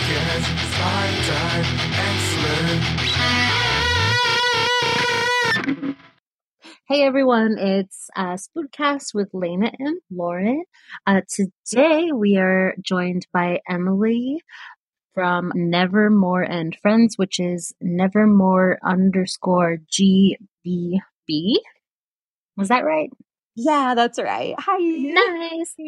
Yes, excellent. Hey everyone, it's Spoodcast with Lena and Lauren. Today we are joined by Emily from Nevermore and Friends, which is Nevermore_GBB. Was that right? Yeah, that's right. Hi. Nice.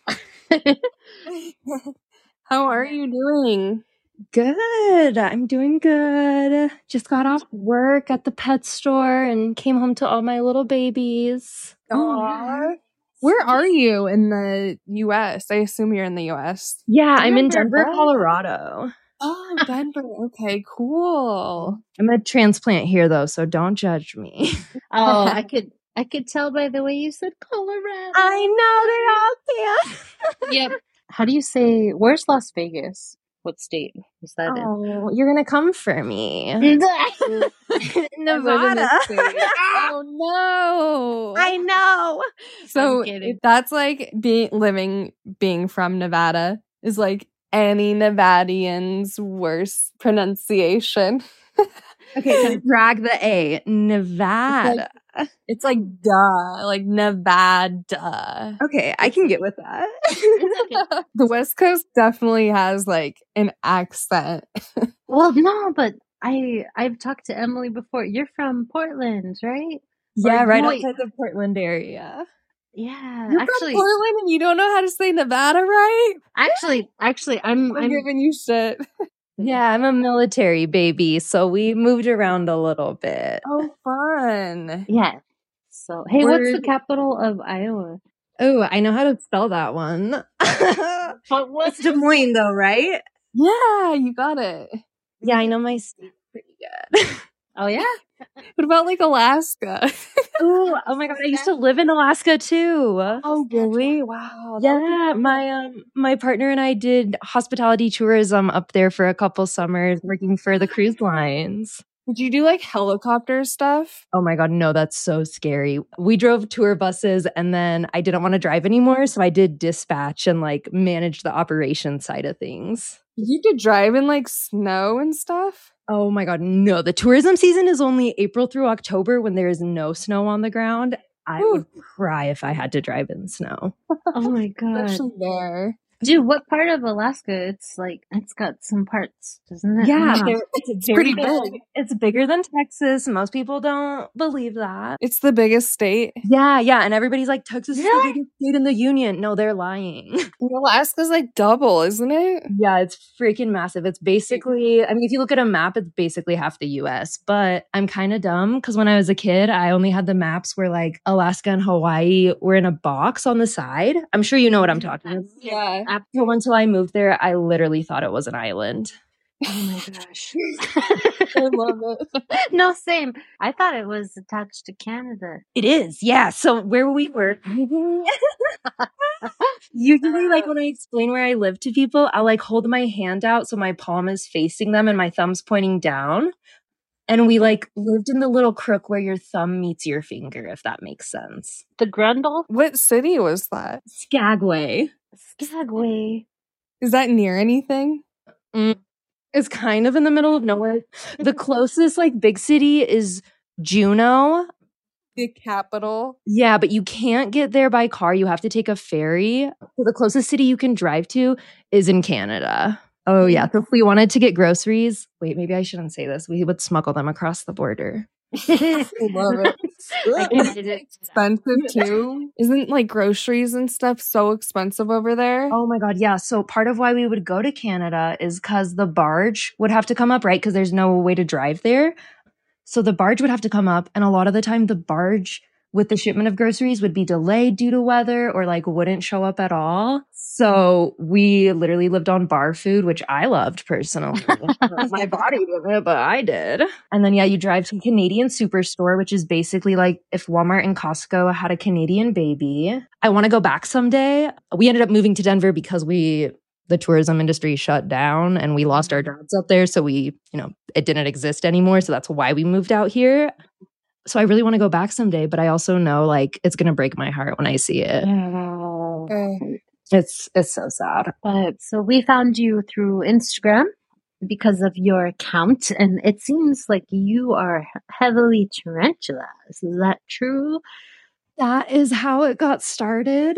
How are you doing? Good. I'm doing good. Just got off work at the pet store and came home to all my little babies. Aww. Where are you in the U.S.? I assume you're in the U.S. Yeah, I'm in Denver, Colorado. Oh, Denver. Okay, cool. I'm a transplant here though, so don't judge me. Oh, I could tell by the way you said Colorado. I know they all can. Yep. How do you say, where's Las Vegas? What state is that in? Oh, you're gonna come for me. Nevada. Oh no. I know. So that's like being from Nevada is like any Nevadian's worst pronunciation. Okay, drag the A. Nevada. It's like duh, like Nevada. Okay, I can get with that. The West Coast definitely has like an accent. Well, no, but I've talked to Emily before. You're from Portland, right? Yeah, right outside the Portland area. Yeah, you're actually, from Portland and you don't know how to say Nevada, right? Actually, I'm giving you shit. Yeah, I'm a military baby, so we moved around a little bit. Oh, fun. Yeah. So, hey, what's the capital of Iowa? Oh, I know how to spell that one. It's Des Moines, though, right? Yeah, you got it. Yeah, I know my state pretty good. Oh, yeah? What about like Alaska? Oh my God, I used to live in Alaska too. Oh, really? Wow. Yeah, my partner and I did hospitality tourism up there for a couple summers working for the cruise lines. Did you do like helicopter stuff? Oh my God, no, that's so scary. We drove tour buses and then I didn't want to drive anymore, so I did dispatch and like manage the operation side of things. You did drive in like snow and stuff? Oh my God, no. The tourism season is only April through October when there is no snow on the ground. I would cry if I had to drive in the snow. Oh my God. Especially there. Dude, what part of Alaska? It's got some parts, doesn't it? Yeah, it's pretty big. It's bigger than Texas. Most people don't believe that. It's the biggest state. Yeah. And everybody's like, Texas is the biggest state in the union. No, they're lying. Alaska's like double, isn't it? Yeah, it's freaking massive. It's basically, I mean, if you look at a map, it's basically half the US. But I'm kind of dumb because when I was a kid, I only had the maps where like Alaska and Hawaii were in a box on the side. I'm sure you know what I'm talking about. Yeah. After until I moved there, I literally thought it was an island. Oh my gosh. I love it. No, same. I thought it was attached to Canada. It is, yeah. So where we were, usually like when I explain where I live to people, I'll like hold my hand out so my palm is facing them and my thumb's pointing down. And we like lived in the little crook where your thumb meets your finger, if that makes sense. The Grundle? What city was that? Skagway. Skagway. Is that near anything? It's kind of in the middle of nowhere. The closest like big city is Juneau. The capital? Yeah, but you can't get there by car. You have to take a ferry. So the closest city you can drive to is in Canada. Oh, yeah. So if we wanted to get groceries, wait, maybe I shouldn't say this. We would smuggle them across the border. I love it. It's expensive too. Isn't like groceries and stuff so expensive over there? Oh my God, yeah. So part of why we would go to Canada is because the barge would have to come up, right? Because there's no way to drive there. So the barge would have to come up, and a lot of the time the barge with the shipment of groceries would be delayed due to weather or like wouldn't show up at all. So we literally lived on bar food, which I loved personally. My body didn't, but I did. And then, yeah, you drive to a Canadian Superstore, which is basically like if Walmart and Costco had a Canadian baby. I want to go back someday. We ended up moving to Denver because the tourism industry shut down and we lost our jobs up there. So it didn't exist anymore. So that's why we moved out here. So I really want to go back someday, but I also know like it's going to break my heart when I see it. It's so sad. But so we found you through Instagram because of your account, and it seems like you are heavily tarantulas. Is that true? That is how it got started.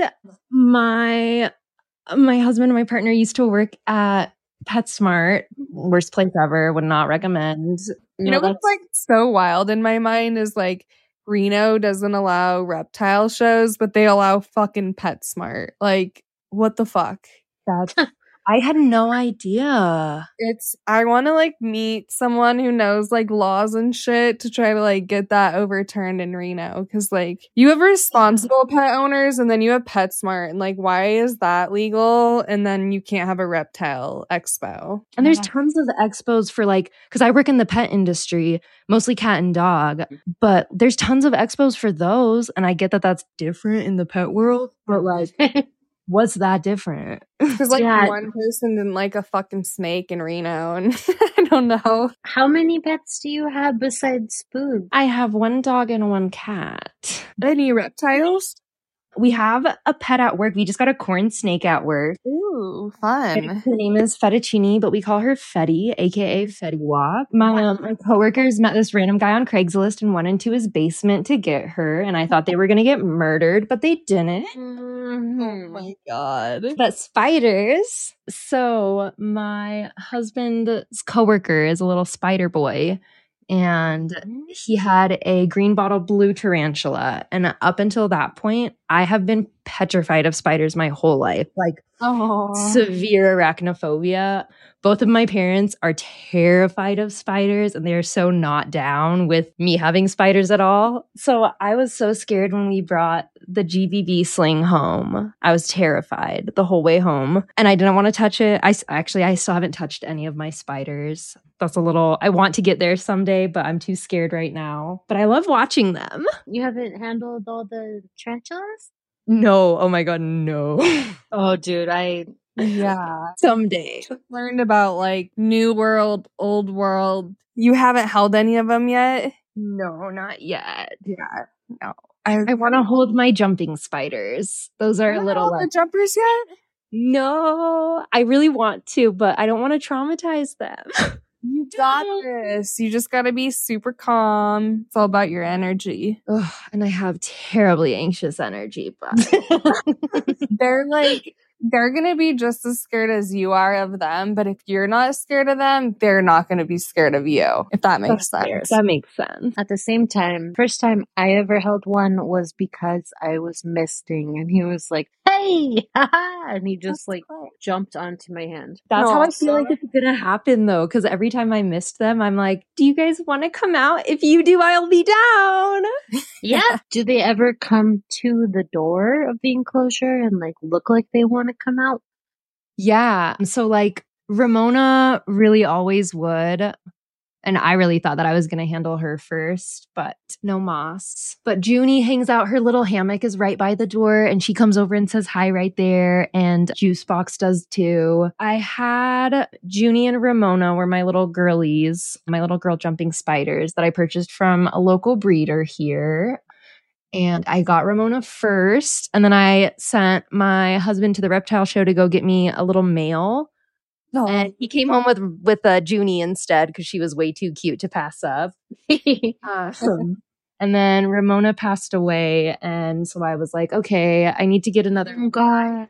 My husband and my partner used to work at PetSmart. Worst place ever. Would not recommend. You know what's like so wild in my mind is like Reno doesn't allow reptile shows, but they allow fucking PetSmart. Like, what the fuck? That's I had no idea. I want to like meet someone who knows like laws and shit to try to like get that overturned in Reno. Cause like you have responsible pet owners and then you have PetSmart. And like, why is that legal? And then you can't have a reptile expo. And there's tons of expos for like, cause I work in the pet industry, mostly cat and dog, but there's tons of expos for those. And I get that that's different in the pet world, but like, what's that different? Because like one person didn't like a fucking snake in Reno, and I don't know. How many pets do you have besides Spoog? I have one dog and one cat. Any reptiles? We have a pet at work. We just got a corn snake at work. Ooh, fun. Her name is Fettuccine, but we call her Fetty, aka Fetty Wap. My coworkers met this random guy on Craigslist and went into his basement to get her, and I thought they were going to get murdered, but they didn't. Oh my God. But spiders. So my husband's coworker is a little spider boy, and he had a green bottle blue tarantula. And up until that point, I have been petrified of spiders my whole life. Like severe arachnophobia. Both of my parents are terrified of spiders, and they're so not down with me having spiders at all. So I was so scared when we brought the GBB sling home. I was terrified the whole way home, and I didn't want to touch it. I still haven't touched any of my spiders. I want to get there someday, but I'm too scared right now. But I love watching them. You haven't handled all the tarantulas? No. Oh my God, no. Oh, dude, someday. Learned about like New World, Old World. You haven't held any of them yet? No, not yet. Yeah, no. I want to hold my jumping spiders. Those are a little the jumpers yet? No, I really want to, but I don't want to traumatize them. You got this. You just got to be super calm. It's all about your energy. Ugh, and I have terribly anxious energy, but they're going to be just as scared as you are of them. But if you're not scared of them, they're not going to be scared of you, if that makes sense. That makes sense. At the same time, first time I ever held one was because I was misting, and he was like, "Hey!" and he just jumped onto my hand. That's how I feel like it's gonna happen though, because every time I missed them, I'm like, "Do you guys want to come out? If you do, I'll be down." Yeah. Do they ever come to the door of the enclosure and like look like they want to come out? Yeah. So like Ramona really always would. And I really thought that I was going to handle her first, but no mas. But Junie hangs out. Her little hammock is right by the door, and she comes over and says hi right there. And Juicebox does too. I had Junie and Ramona were my little girlies, my little girl jumping spiders that I purchased from a local breeder here. And I got Ramona first. And then I sent my husband to the reptile show to go get me a little male. Oh. And he came home with Junie instead because she was way too cute to pass up. Awesome. And then Ramona passed away. And so I was like, okay, I need to get another guy.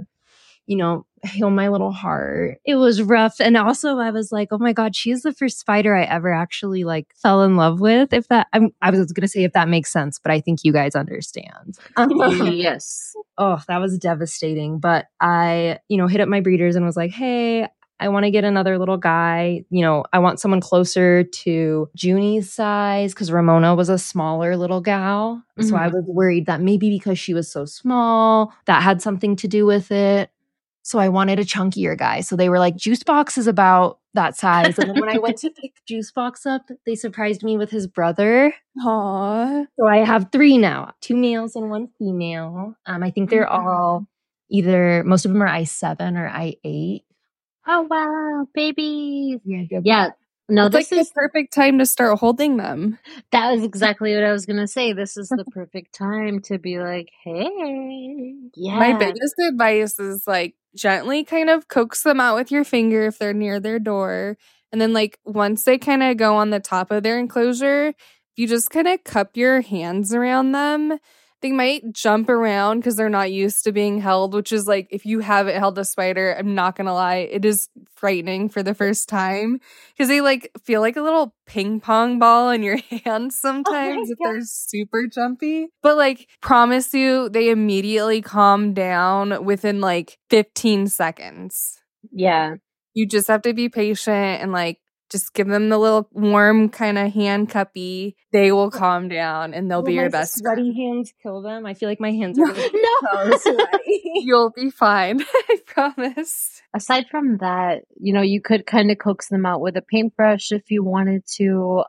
Heal my little heart. It was rough. And also I was like, oh my God, she's the first spider I ever actually like fell in love with. I was going to say if that makes sense, but I think you guys understand. Yes. Oh, that was devastating. But I, hit up my breeders and was like, hey, I want to get another little guy. I want someone closer to Junie's size because Ramona was a smaller little gal. Mm-hmm. So I was worried that maybe because she was so small, that had something to do with it. So I wanted a chunkier guy. So they were like, Juicebox is about that size. And then when I went to pick Juicebox up, they surprised me with his brother. Aww. So I have 3 now, 2 males and 1 female. I think they're all most of them are I7 or I8. Oh, wow, babies. Yeah. No, It's like this is the perfect time to start holding them. that was exactly what I was gonna say. This is the perfect time to be like, hey, My yeah. biggest advice is like gently kind of coax them out with your finger if they're near their door. And then like once they kind of go on the top of their enclosure, you just kind of cup your hands around them. They might jump around because they're not used to being held, which is like if you haven't held a spider, I'm not gonna lie, it is frightening for the first time because they like feel like a little ping pong ball in your hands sometimes if they're super jumpy. But like, promise you, they immediately calm down within like 15 seconds. Yeah. You just have to be patient and like just give them the little warm kind of hand cuppy. They will calm down and they'll Will be your my best sweaty friend. hands kill them? I feel like my hands are No. going to be so sweaty. You'll be fine. I promise. Aside from that, you could kind of coax them out with a paintbrush if you wanted to.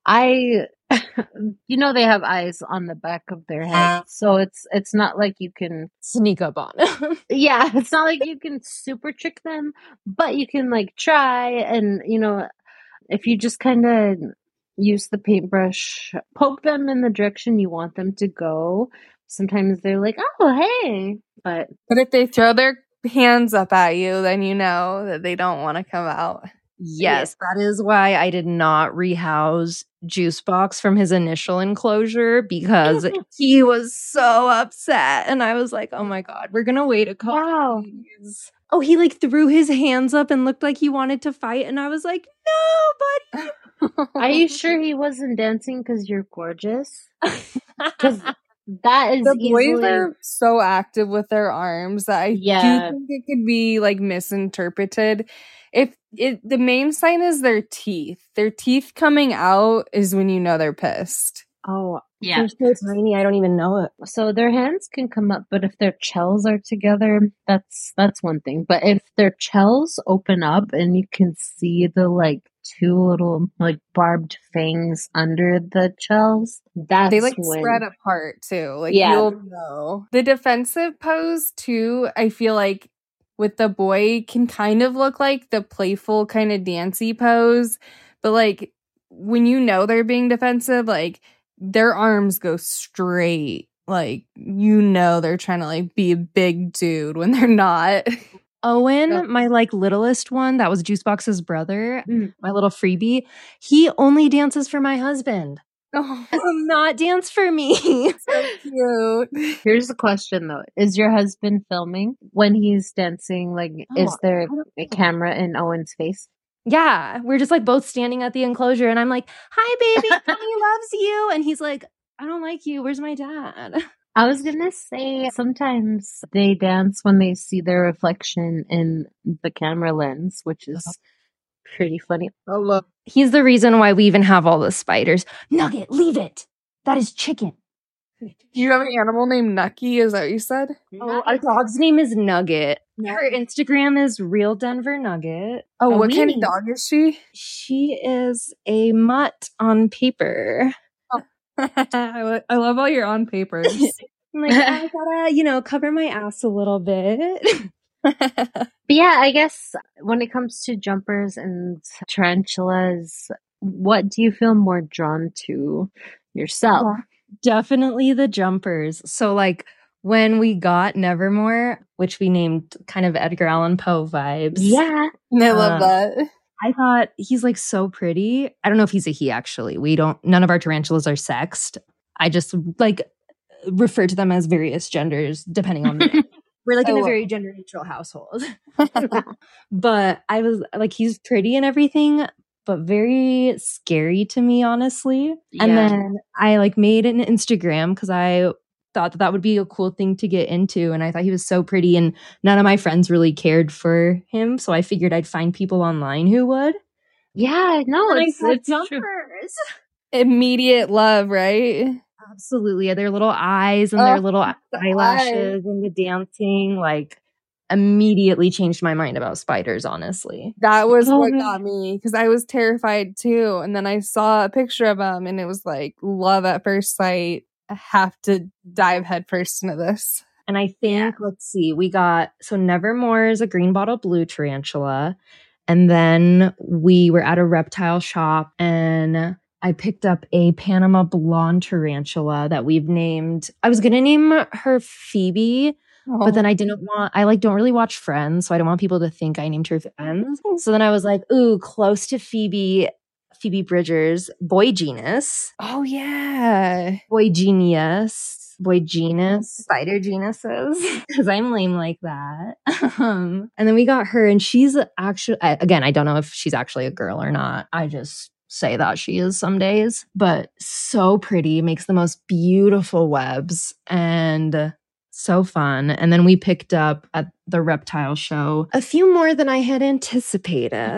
They have eyes on the back of their head, so it's not like you can Sneak up on them. yeah, it's not like you can super trick them, but you can like try and if you just kind of use the paintbrush, poke them in the direction you want them to go. Sometimes they're like, oh, hey, but if they throw their hands up at you, then you know that they don't want to come out. Yes, that is why I did not rehouse Juicebox from his initial enclosure because he was so upset. And I was like, oh my God, we're going to wait a couple wow. days. Oh, he like threw his hands up and looked like he wanted to fight. And I was like, no, buddy. Are you sure he wasn't dancing because you're gorgeous? Because that is the boys easily... are so active with their arms that I do think it could be like misinterpreted. If the main sign is their teeth coming out is when you know they're pissed. Oh, yeah. They're so tiny, I don't even know it. So their hands can come up, but if their shells are together, that's one thing. But if their shells open up and you can see the like two little like barbed fangs under the shells, that's they like when... spread apart too. Like you'll know. The defensive pose too, I feel like with the boy can kind of look like the playful kind of dancey pose, but like when you know they're being defensive, like their arms go straight, like they're trying to like be a big dude when they're not. Owen, my like littlest one, that was Juicebox's brother, my little freebie, he only dances for my husband. Oh, not dance for me. So cute. Here's the question though. Is your husband filming when he's dancing? Like, is there a camera in Owen's face? Yeah. We're just like both standing at the enclosure and I'm like, hi baby, Mommy loves you. And he's like, I don't like you. Where's my dad? I was gonna say sometimes they dance when they see their reflection in the camera lens, which is pretty funny. He's the reason why we even have all the spiders. Nugget, leave it. That is chicken. Do you have an animal named Nucky? Is that what you said? Oh, our dog's name is Nugget. Her Instagram is Real Denver Nugget. Oh, what kind of dog is she? She is a mutt on paper. I love all your on papers. I'm like, I gotta, cover my ass a little bit. But yeah, I guess when it comes to jumpers and tarantulas, what do you feel more drawn to yourself? Definitely the jumpers. So like when we got Nevermore, which we named kind of Edgar Allan Poe vibes. Yeah. I love that. I thought he's like so pretty. I don't know if he's a he actually. None of our tarantulas are sexed. I just like refer to them as various genders depending on the day. We're like in a very gender neutral household. But I was like, he's pretty and everything, but very scary to me, honestly. Yeah. And then I like made an Instagram because I thought that would be a cool thing to get into. And I thought he was so pretty and none of my friends really cared for him. So I figured I'd find people online who would. Yeah, no, it's jumpers. True. Immediate love, right? Absolutely. Their little eyes and their little eyelashes and the dancing, like immediately changed my mind about spiders, honestly. That was what got me because I was terrified too. And then I saw a picture of them and it was like love at first sight. I have to dive headfirst into this. And I think, let's see, we got, so Nevermore is a green bottle blue tarantula. And then we were at a reptile shop and I picked up a Panama blonde tarantula that we've named. I was going to name her Phoebe, but then I don't really watch Friends, so I don't want people to think I named her Friends. So then I was like, ooh, close to Phoebe Bridgers, Boy Genus. Oh yeah. Boy Genus, Spider Genuses, because I'm lame like that. And then we got her, and she's actually, again, I don't know if she's actually a girl or not. I just say that she is some days, but so pretty, makes the most beautiful webs and so fun. And then we picked up at the reptile show a few more than I had anticipated.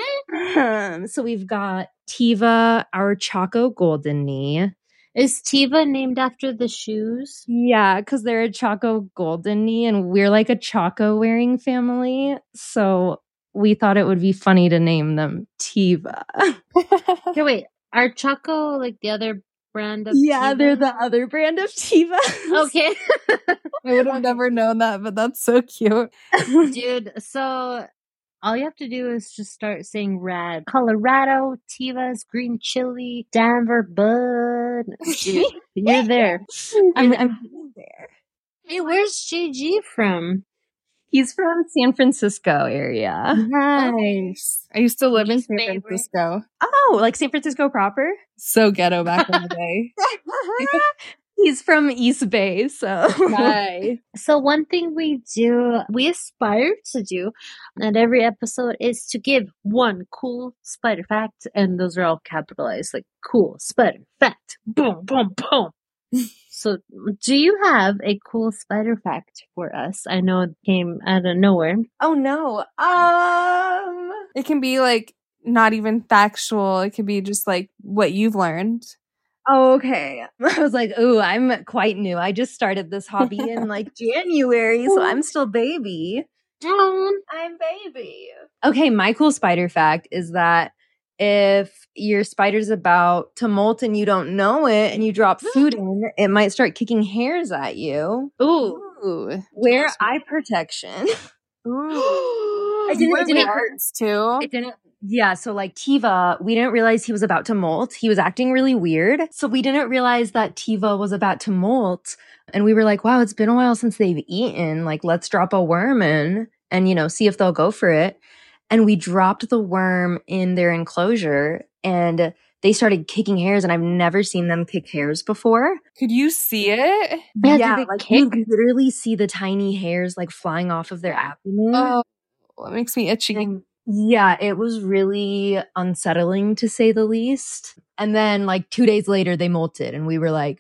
So we've got Tiva, our Choco Golden Knee. Is Tiva named after the shoes? Yeah, because they're a Choco Golden Knee and we're like a Choco wearing family. So we thought it would be funny to name them Tiva. Okay, wait. Are Choco like the other brand of Tiva? They're the other brand of Tiva. Okay. I would have never known that, but that's so cute. Dude, so all you have to do is just start saying rad. Colorado, Tivas, green chili, Denver, bud. Dude, you're there. I'm there. Hey, where's JG from? He's from San Francisco area. Nice. I used to live in Least San favorite. Francisco. Oh, like San Francisco proper? So ghetto back in the day. He's from East Bay, so. Hi. So one thing we aspire to do at every episode is to give one cool spider fact, and those are all capitalized, like cool spider fact. Boom, boom, boom. So do you have a cool spider fact for us? I know it came out of nowhere. Oh no. It can be like not even factual. It could be just like what you've learned. Oh, okay. I was like, ooh, I'm quite new. I just started this hobby in like January, so I'm still baby. I'm baby. Okay, my cool spider fact is that if your spider's about to molt and you don't know it and you drop food in, it might start kicking hairs at you. Ooh. Wear eye protection. Ooh. I didn't- It didn't- hurts too. It didn't. Yeah, so like Tiva, we didn't realize he was about to molt. He was acting really weird. So we didn't realize that Tiva was about to molt. And we were like, wow, it's been a while since they've eaten. Like, let's drop a worm in and, see if they'll go for it. And we dropped the worm in their enclosure and they started kicking hairs, and I've never seen them kick hairs before. Could you see it? Yeah, did they like kick? you literally see the tiny hairs like flying off of their abdomen. Oh, it makes me itchy. Yeah, it was really unsettling to say the least. And then like 2 days later they molted and we were like,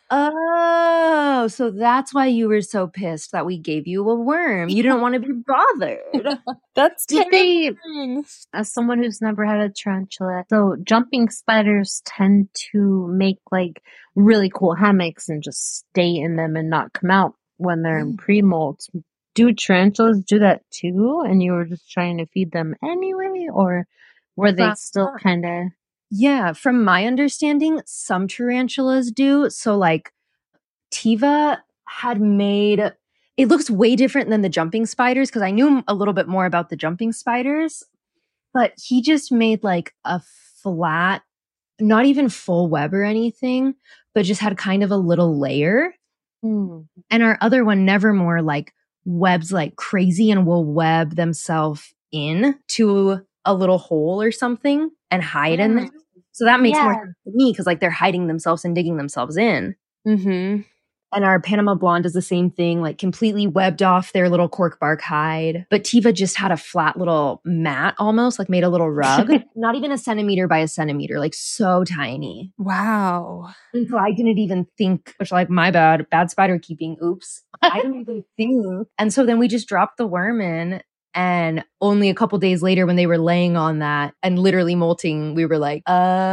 oh, so that's why you were so pissed that we gave you a worm. You didn't want to be bothered. That's Did they, terrifying. as someone who's never had a tarantula, so jumping spiders tend to make like really cool hammocks and just stay in them and not come out when they're in pre-molt. Do tarantulas do that too? And you were just trying to feed them anyway? Or were they still kind of... Yeah, from my understanding, some tarantulas do. So like Tiva had made, it looks way different than the jumping spiders because I knew a little bit more about the jumping spiders, but he just made like a flat, not even full web or anything, but just had kind of a little layer. And our other one, Nevermore, like webs like crazy and will web themselves in to a little hole or something and hide in there. So that makes more sense to me because like they're hiding themselves and digging themselves in. Mm-hmm. And our Panama blonde does the same thing, like completely webbed off their little cork bark hide. But Tiva just had a flat little mat almost, like made a little rug. Not even a centimeter by a centimeter, like so tiny. Wow. And so I didn't even think, which like my bad spider keeping, oops. I didn't even think. And so then we just dropped the worm in. And only a couple days later when they were laying on that and literally molting, we were like,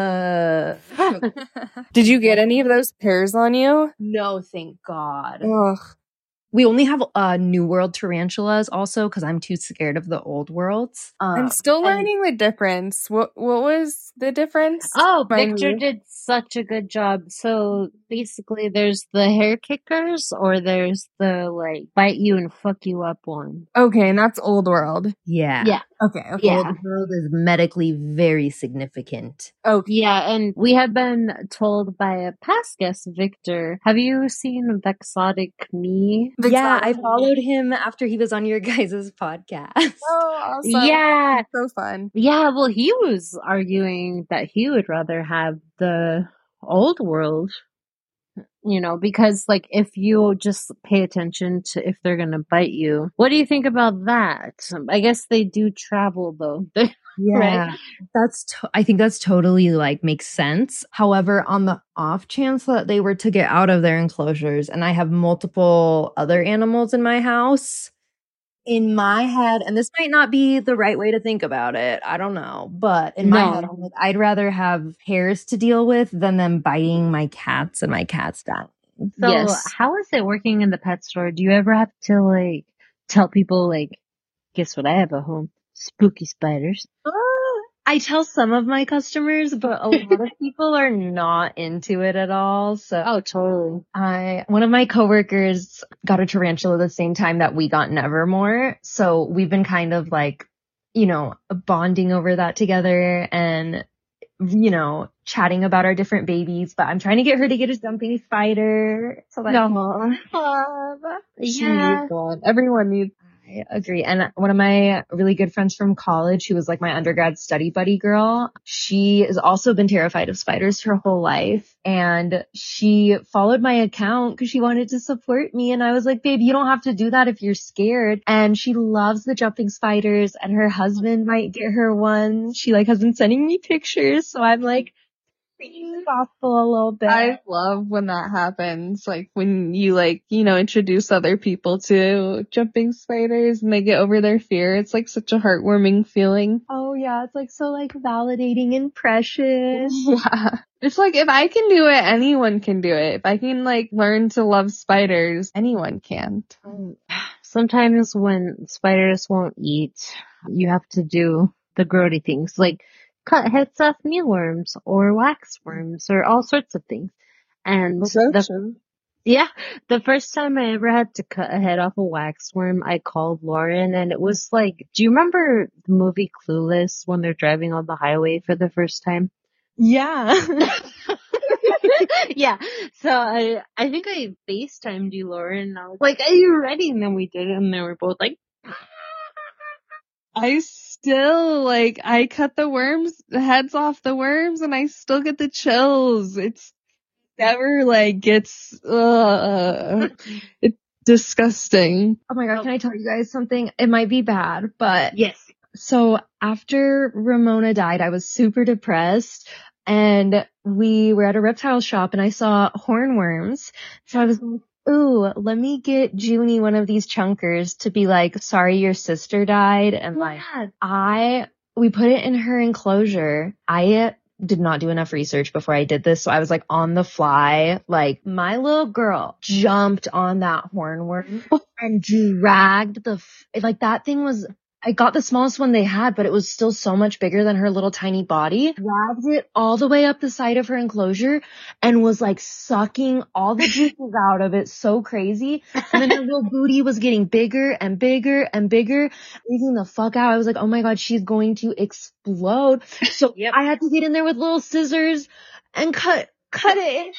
Did you get any of those hairs on you? No, thank God. Ugh. We only have New World tarantulas also because I'm too scared of the old worlds. I'm still learning the difference. What was the difference? Oh, Remind Victor me. did such a good job. So basically there's the hair kickers or there's the like bite you and fuck you up one. Okay, and that's old world. Yeah. Yeah. Okay. Yeah. Well, the growth is medically very significant. Okay. Yeah, and we have been told by a past guest, Victor. Have you seen Vexotic Me? Yeah, I Vexotic. followed him after he was on your guys' podcast. Oh, awesome. Yeah. So fun. Yeah, well, he was arguing that he would rather have the old world, because like if you just pay attention to if they're gonna bite you. What do you think about that? I guess they do travel though. Yeah, I think that's totally like makes sense. However, on the off chance that they were to get out of their enclosures, and I have multiple other animals in my house, in my head, and this might not be the right way to think about it, I don't know, but in my head, I'm like, I'd rather have hairs to deal with than them biting my cats and my cats dying. So Yes. how is it working in the pet store? Do you ever have to like tell people like, guess what I have at home? Spooky spiders. I tell some of my customers, but a lot of people are not into it at all. So Oh, totally. one of my coworkers got a tarantula the same time that we got Nevermore. So we've been kind of like, bonding over that together and, chatting about our different babies. But I'm trying to get her to get a jumping spider. So that's Yeah. Everyone needs. I agree. And one of my really good friends from college, who was like my undergrad study buddy girl, she has also been terrified of spiders her whole life. And she followed my account because she wanted to support me. And I was like, babe, you don't have to do that if you're scared. And she loves the jumping spiders, and her husband might get her one. She like has been sending me pictures. So I'm like, thoughtful a little bit. I love when that happens. Like when you introduce other people to jumping spiders and they get over their fear. It's like such a heartwarming feeling. Oh yeah, it's like so like validating and precious. Yeah. It's like if I can do it, anyone can do it. If I can like learn to love spiders, anyone can. Sometimes when spiders won't eat, you have to do the grody things, like cut heads off mealworms or waxworms or all sorts of things. And the first time I ever had to cut a head off a waxworm, I called Lauren, and it was like, do you remember the movie Clueless when they're driving on the highway for the first time? Yeah. Yeah. So I think I FaceTimed you, Lauren, and I was like, are you ready? And then we did it, and they were both like, I still I cut the heads off the worms, and I still get the chills. It's never gets, it's disgusting. Oh my god, can I tell you guys something? It might be bad, but yes. So after Ramona died, I was super depressed, and we were at a reptile shop and I saw hornworms. So I was like, ooh, let me get Junie one of these chunkers to be like, sorry your sister died. And we put it in her enclosure. I did not do enough research before I did this. So I was like on the fly, like my little girl jumped on that hornworm and dragged that thing was, I got the smallest one they had, but it was still so much bigger than her little tiny body. Dragged it all the way up the side of her enclosure and was like sucking all the juices out of it. So crazy. And then her little booty was getting bigger and bigger and bigger, freaking the fuck out. I was like, oh my god, she's going to explode. So I had to get in there with little scissors and cut it.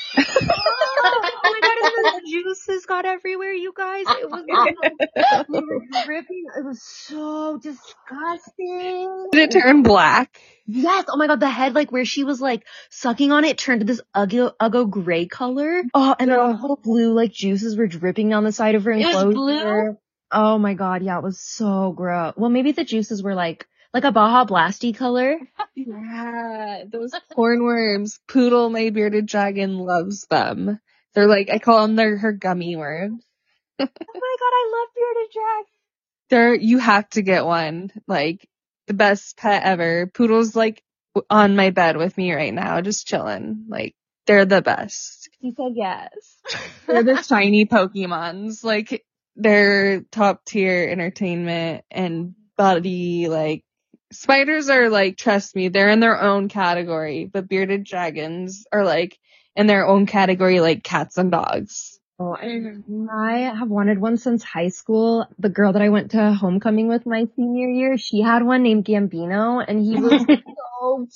Oh my god, and the juices got everywhere, you guys. It was we were dripping. It was so disgusting. Did it turn black? Yes. Oh my god, the head, like where she was like sucking on it, turned to this uggo gray color. Oh, and then all the little blue like juices were dripping down the side of her enclosure. It was blue? Oh my god, yeah, it was so gross. Well, maybe the juices were like a Baja Blasty color. Yeah, those hornworms. Poodle, my bearded dragon, loves them. They're I call them her gummy worms. Oh my god, I love bearded dragon. You have to get one. The best pet ever. Poodle's on my bed with me right now, just chilling. They're the best. He said yes. They're the shiny Pokemons. They're top tier entertainment and buddy. Spiders are trust me, they're in their own category, but bearded dragons are in their own category, like cats and dogs. Oh, I have wanted one since high school. The girl that I went to homecoming with my senior year, she had one named Gambino, and he was so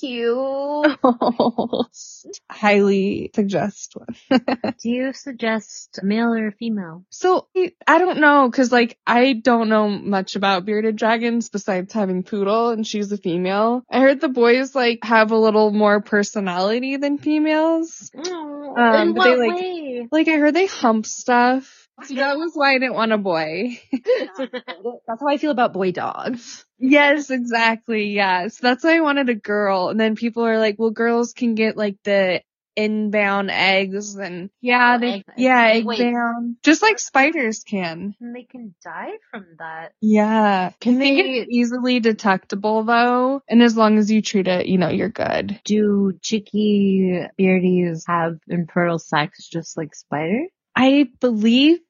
cute. Highly suggest one. Do you suggest male or female? So I don't know, cause like I don't know much about bearded dragons besides having Poodle, and she's a female. I heard the boys like have a little more personality than females. Oh, in But they what like way? like I heard they hump stuff. So that was why I didn't want a boy. That's how I feel about boy dogs. Yes, exactly. Yeah. So that's why I wanted a girl. And then people are like, well, girls can get like the inbound eggs and yeah, Wait. eggbound. Just like spiders can. And they can die from that. Yeah. I think they- it's easily detectable though. And as long as you treat it, you're good. Do chicky beardies have infertile sacs just like spiders? I believe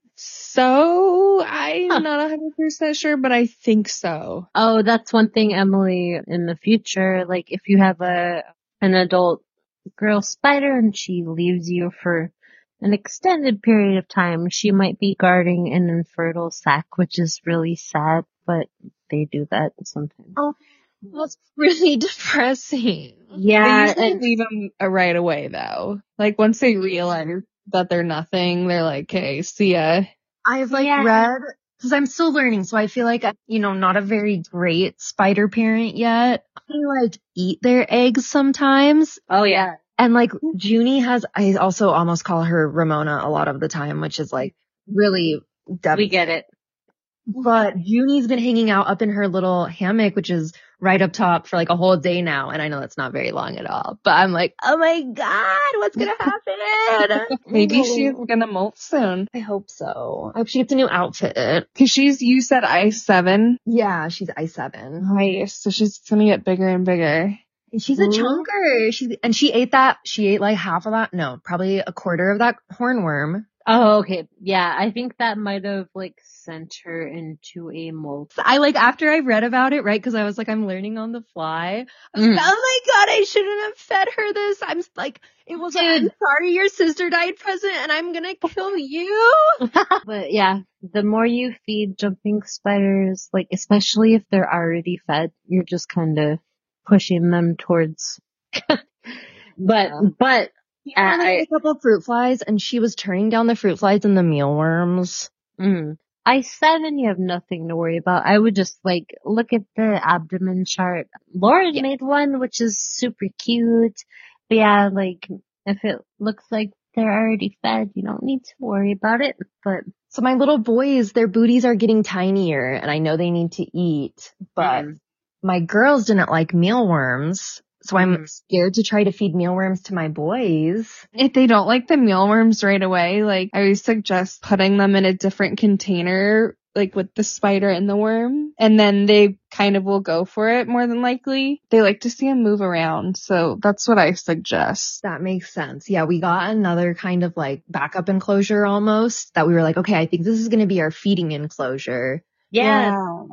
so. I'm not 100% sure, but I think so. Oh, that's one thing, Emily, in the future, like if you have an adult girl spider and she leaves you for an extended period of time, she might be guarding an infertile sac, which is really sad, but they do that sometimes. Oh, that's really depressing. Yeah, They usually leave them right away though. Like once they realize that they're nothing, they're like, okay, see ya. I've Yeah. read, because I'm still learning, so I feel like I'm, not a very great spider parent yet. They eat their eggs sometimes. Oh yeah. And Junie I also almost call her Ramona a lot of the time, which is really devastating. We get it. But Junie's been hanging out up in her little hammock, which is right up top for a whole day now. And I know that's not very long at all, but I'm like, oh my God, what's going to happen? Maybe she's gonna molt soon. I hope so. I hope she gets a new outfit. Cause you said I7. Yeah, she's I7. Nice. So she's gonna get bigger and bigger. She's a chunker. She ate half of that. No, probably a quarter of that hornworm. Oh, okay. Yeah, I think that might have sent her into a molt. After I read about it, right? Because I was I'm learning on the fly. I was oh my God, I shouldn't have fed her this. I'm it was I'm sorry your sister died present and I'm gonna kill you. But yeah, the more you feed jumping spiders, especially if they're already fed, you're just kind of pushing them towards. But I had a couple of fruit flies, and she was turning down the fruit flies and the mealworms. I7, you have nothing to worry about. I would just look at the abdomen chart. Lauren made one, which is super cute. But yeah, if it looks like they're already fed, you don't need to worry about it. But so my little boys, their booties are getting tinier, and I know they need to eat, but my girls didn't like mealworms. So I'm scared to try to feed mealworms to my boys. If they don't like the mealworms right away, I always suggest putting them in a different container, with the spider and the worm. And then they kind of will go for it more than likely. They like to see them move around. So that's what I suggest. That makes sense. Yeah, we got another kind of backup enclosure almost that we were okay, I think this is going to be our feeding enclosure. yeah.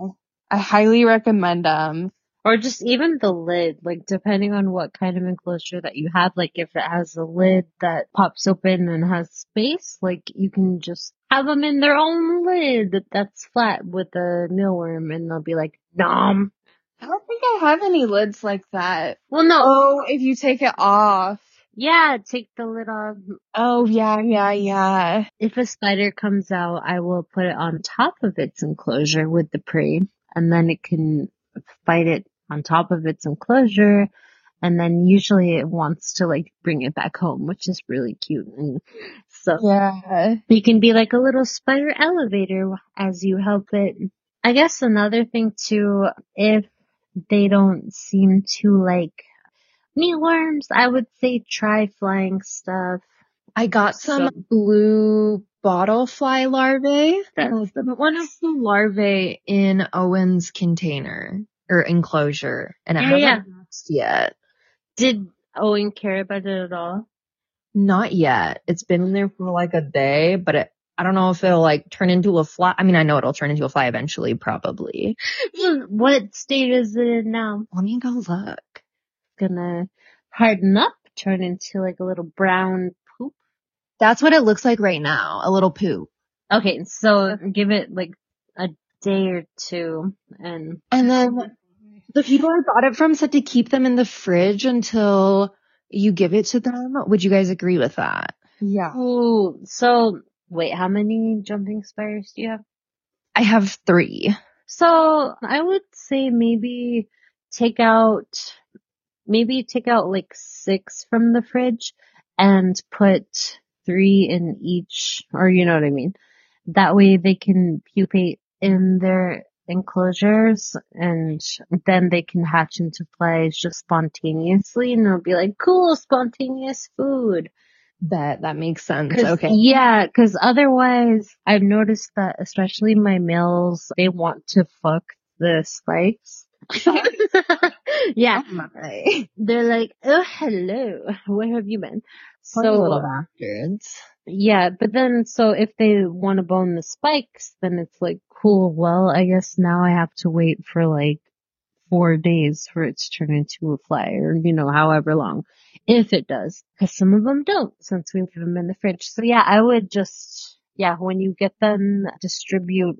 I highly recommend them. Or just even the lid, depending on what kind of enclosure that you have, if it has a lid that pops open and has space, you can just have them in their own lid that's flat with a mealworm and they'll be nom. I don't think I have any lids like that. Well, no. Oh, if you take it off. Yeah, take the lid off. Oh, yeah. If a spider comes out, I will put it on top of its enclosure with the prey, and then it can fight it on top of its enclosure, and then usually it wants to bring it back home, which is really cute. And so you can be a little spider elevator as you help it. I guess another thing too, if they don't seem to like mealworms, I would say try flying stuff. I got some blue bottlefly larvae. That's one of the larvae in Owen's container. Or enclosure, and it hasn't hatched yet. Did Owen care about it at all? Not yet. It's been in there for a day, but I don't know if it'll turn into a fly. I mean, I know it'll turn into a fly eventually, probably. What state is it in now? Let me go look. Gonna harden up, turn into a little brown poop. That's what it looks like right now. A little poop. Okay, so give it like a day or two, and then the people I bought it from said to keep them in the fridge until you give it to them. Would you guys agree with that? Yeah. ooh, so wait, how many jumping spiders do you have? I have 3. So I would say maybe take out like 6 from the fridge and put 3 in each, or you know what I mean. That way they can pupate in their enclosures and then they can hatch into flies just spontaneously and it'll be like, cool, spontaneous food. That makes sense. 'Cause, Okay. yeah, because otherwise I've noticed that especially my males, they want to fuck the spikes. Yeah. Oh my. They're like, oh, hello, where have you been? Poor So, little bastards. yeah, but then, so if they want to bone the spikes, then it's like, cool, well, I guess now I have to wait for like 4 days for it to turn into a fly, or, you know, however long, if it does. Because some of them don't, since we leave them in the fridge. So yeah, I would just, when you get them, distribute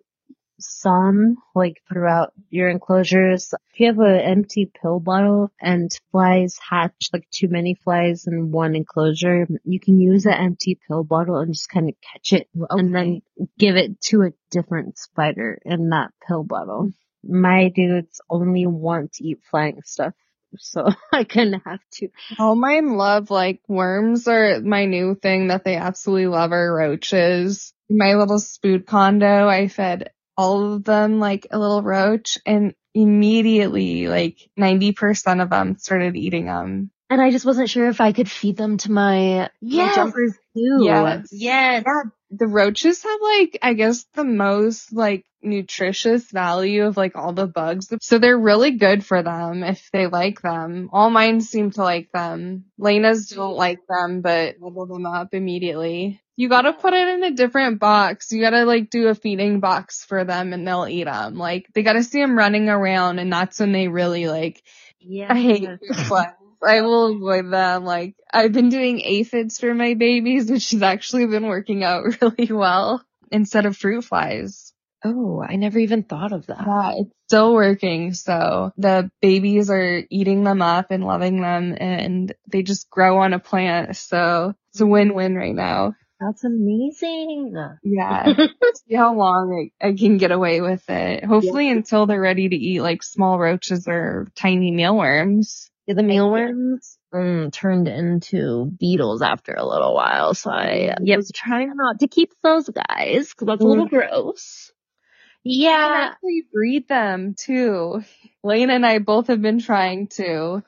some like throughout your enclosures. If you have an empty pill bottle and flies hatch, like too many flies in one enclosure, you can use that empty pill bottle and just kind of catch it and then give it to a different spider in that pill bottle. My dudes only want to eat flying stuff, so I couldn't have to. All mine love, like, worms are my new thing that they absolutely love are roaches. My little spood condo, I fed all of them like a little roach and immediately like 90% of them started eating them. And I just wasn't sure if I could feed them to my jumpers too. Yes. Yes. Yeah, the roaches have like, I guess the most like nutritious value of like all the bugs. So they're really good for them if they like them. All mine seem to like them. Lena's don't like them, but bubble them up immediately. You gotta put it in a different box. You gotta like do a feeding box for them and they'll eat them. Like they gotta see them running around and that's when they really like, I hate flies. I will avoid them. Like, I've been doing aphids for my babies, which has actually been working out really well instead of fruit flies. Oh, I never even thought of that. Yeah, it's still working. So the babies are eating them up and loving them and they just grow on a plant. So it's a win-win right now. That's amazing. Yeah. See how long I can get away with it. Hopefully until they're ready to eat like small roaches or tiny mealworms. Yeah, the mealworms turned into beetles after a little while, so I was trying not to keep those guys because that's a little gross. You can actually breed them too. Lane and I both have been trying to.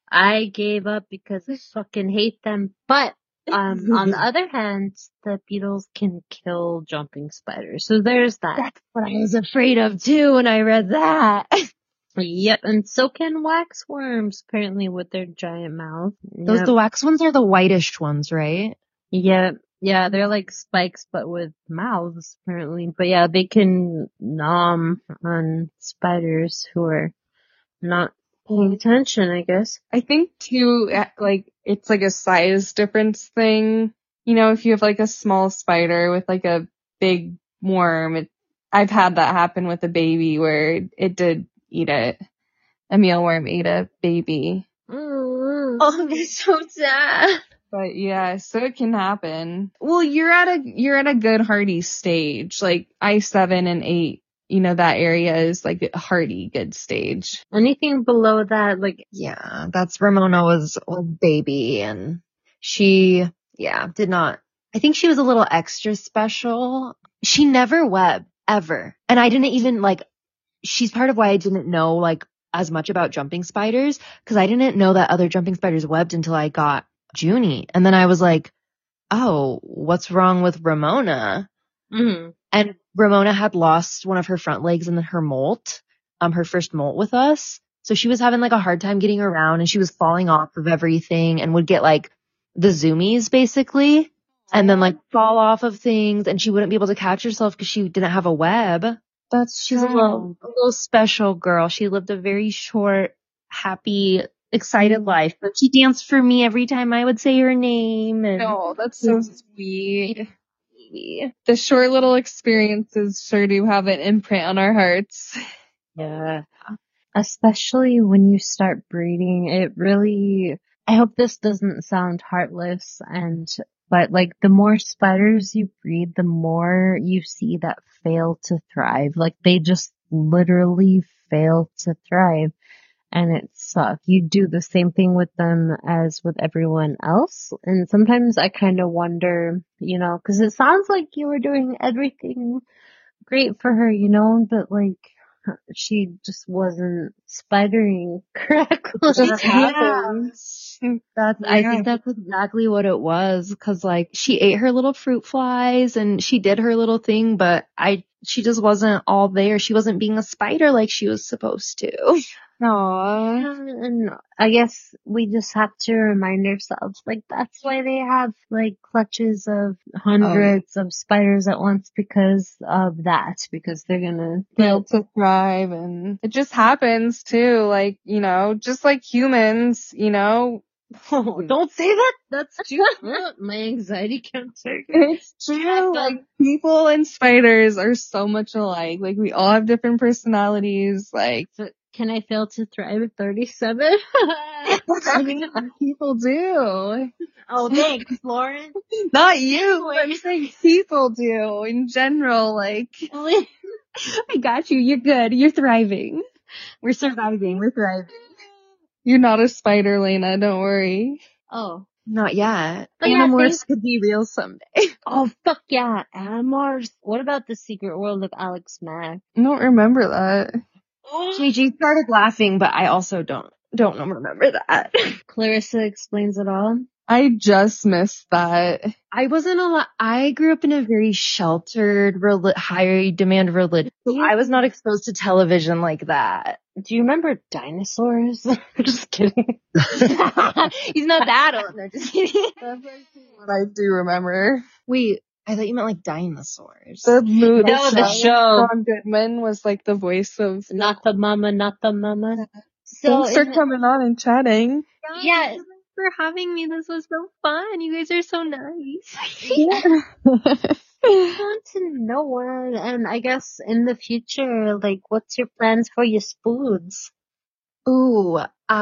I gave up because I fucking hate them. But on the other hand, the beetles can kill jumping spiders. So there's that. That's what I was afraid of too when I read that. Yep, and so can waxworms, apparently, with their giant mouth. The wax ones are the whitish ones, right? Yep. Yeah, they're like spikes, but with mouths, apparently. But yeah, they can nom on spiders who are not paying attention, I guess. I think too, like, it's like a size difference thing. You know, if you have like a small spider with like a big worm, I've had that happen with a baby where it did eat it. A mealworm ate a baby. Oh, that's so sad. But yeah, so it can happen. Well, you're at a good hardy stage. Like I-7 and 8, you know, that area is like a hardy good stage. Anything below that, like, yeah, that's Ramona was a baby and she, did not, I think she was a little extra special. She never webbed, ever. And I didn't even she's part of why I didn't know as much about jumping spiders, because I didn't know that other jumping spiders webbed until I got Junie. And then I was like, oh, what's wrong with Ramona? mm-hmm. And Ramona had lost one of her front legs in her molt, her first molt with us. So she was having a hard time getting around and she was falling off of everything and would get the zoomies basically and then fall off of things and she wouldn't be able to catch herself because she didn't have a web. She's a little special girl. She lived a very short, happy excited life. But she danced for me every time I would say her name. And No, that's so sweet. The short little experiences sure do have an imprint on our hearts. Yeah. Especially when you start breeding, it really, I hope this doesn't sound heartless but like the more spiders you breed, the more you see that fail to thrive. Like they just literally fail to thrive. And it sucks. You do the same thing with them as with everyone else. And sometimes I kind of wonder, cause it sounds like you were doing everything great for her, but like, she just wasn't spidering correctly. Just happens. I think that's exactly what it was. Cause like she ate her little fruit flies and she did her little thing, but she just wasn't all there. She wasn't being a spider like she was supposed to. Aww. And I guess we just have to remind ourselves, like, that's why they have, like, clutches of hundreds of spiders at once because of that, because they're gonna fail to thrive. And it just happens too, like, just like humans, Oh, don't say that. That's too my anxiety can't take it. It's true. Like people and spiders are so much alike. Like we all have different personalities. Like, so, can I fail to thrive at 37? People do. Oh, thanks, Lauren. Not you. I'm saying people do in general. Like, I got you. You're good. You're thriving. We're surviving. We're thriving. You're not a spider, Lena. Don't worry. Oh. Not yet. But Animorphs could be real someday. Oh, fuck yeah. Animorphs. What about the Secret World of Alex Mack? I don't remember that. JG started laughing, but I also don't remember that. Clarissa explains it all. I just missed that. I grew up in a very sheltered, high demand religion. So I was not exposed to television like that. Do you remember dinosaurs? Just kidding. He's not that old. No, just kidding. That's actually what I do remember. Wait, I thought you meant like dinosaurs. The show. John Goodman was like the voice of. Not the mama. So thanks for coming on and chatting. Yeah. Thanks for having me. This was so fun. You guys are so nice. Yeah. I want to know, and I guess in the future, like, what's your plans for your spoods? Ooh,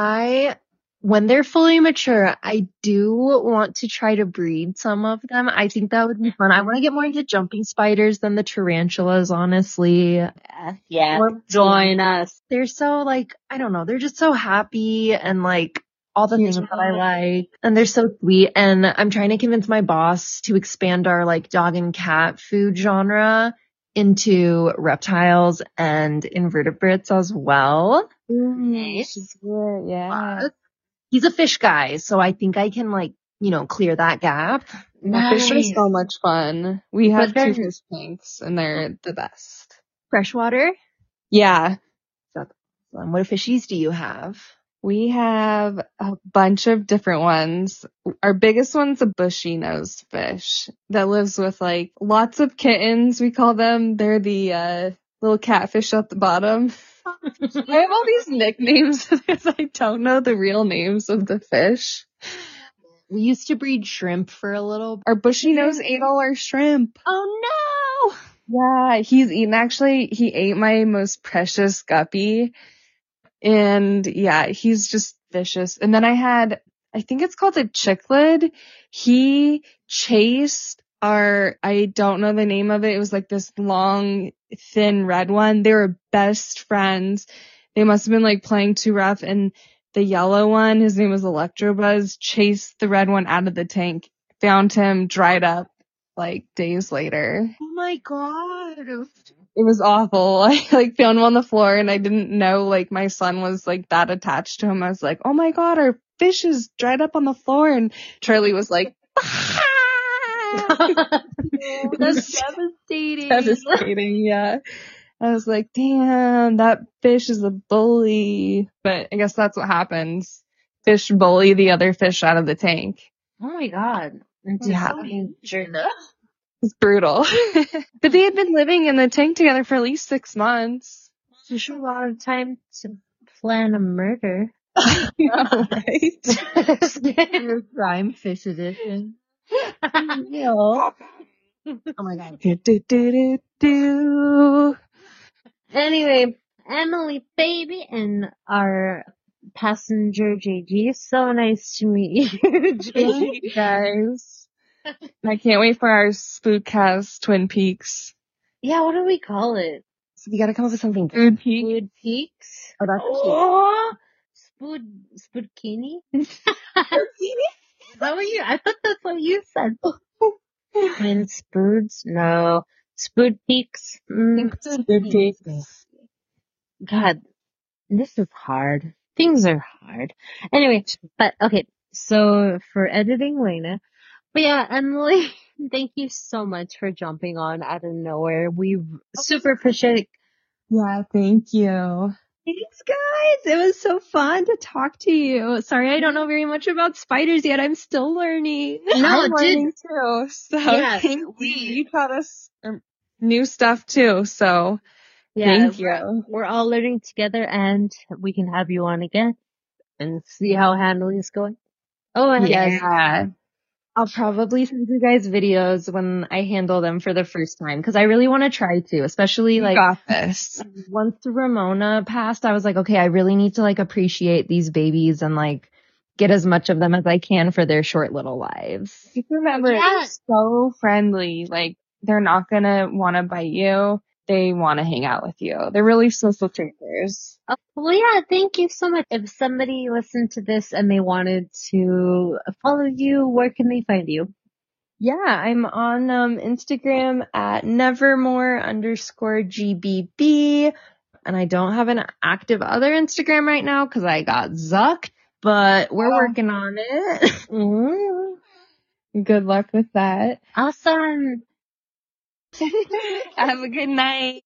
when they're fully mature, I do want to try to breed some of them. I think that would be fun. I want to get more into jumping spiders than the tarantulas, honestly. Yeah. Join us. They're so like, I don't know, they're just so happy and like all the things that I like. And they're so sweet. And I'm trying to convince my boss to expand our like dog and cat food genre into reptiles and invertebrates as well. Nice. Yeah. He's a fish guy, so I think I can like, clear that gap. Fish are so much fun. We have 2 fish tanks and they're the best. Freshwater? Yeah. What fishies do you have? We have a bunch of different ones. Our biggest one's a bushy nose fish that lives with like lots of kittens. We call them. They're the little catfish at the bottom. I have all these nicknames because I don't know the real names of the fish. We used to breed shrimp for a little bit. Our bushy nose ate all our shrimp. Oh no! Yeah, he ate my most precious guppy. And yeah, he's just vicious. And then I think it's called a cichlid. He chased I don't know the name of it. It was like this long, thin red one. They were best friends. They must have been like playing too rough. And the yellow one, his name was Electrobuzz, chased the red one out of the tank, found him dried up like days later. Oh my god. It was awful. I like found him on the floor and I didn't know like my son was like that attached to him. I was like, oh my god, our fish is dried up on the floor. And Charlie was like, that's devastating. Devastating, yeah. I was like, damn, that fish is a bully. But I guess that's what happens. Fish bully the other fish out of the tank. Oh my god. Yeah. It's brutal. But they had been living in the tank together for at least 6 months. There's a lot of time to plan a murder. True crime fish edition. Ew. Oh my god. Anyway, Emily, baby, and our passenger JG. So nice to meet you, Thank JG. you guys. I can't wait for our Spookcast Twin Peaks. Yeah, what do we call it? So we gotta come up with something. Food Peak. Spood Peaks? Oh, that's Oh, Spoodkini? Is that what you? I thought that's what you said. Twin Spoods? No. Spood Peaks? Food Peaks. God, this is hard. Things are hard. Anyway, but okay. So for editing, Lena. But yeah, Emily, thank you so much for jumping on out of nowhere. We super appreciate it. Yeah, thank you. Thanks, guys. It was so fun to talk to you. Sorry, I don't know very much about spiders yet. I'm still learning. I'm learning too. So Yeah, thank you. You taught us new stuff too. So yeah, thank you. we're all learning together, and we can have you on again and see how handling is going. Oh, and yes. Yeah. I'll probably send you guys videos when I handle them for the first time because I really want to try to, especially You like got this. once Ramona passed, I was like, okay, I really need to like appreciate these babies and like get as much of them as I can for their short little lives. Just remember, Yeah. they're so friendly. Like, they're not gonna want to bite you. They want to hang out with you. They're really social creatures. Oh, well, yeah, thank you so much. If somebody listened to this and they wanted to follow you, where can they find you? Yeah, I'm on Instagram at nevermore_GBB. And I don't have an active other Instagram right now because I got zucked, but we're working on it. Good luck with that. Awesome. Have a good night.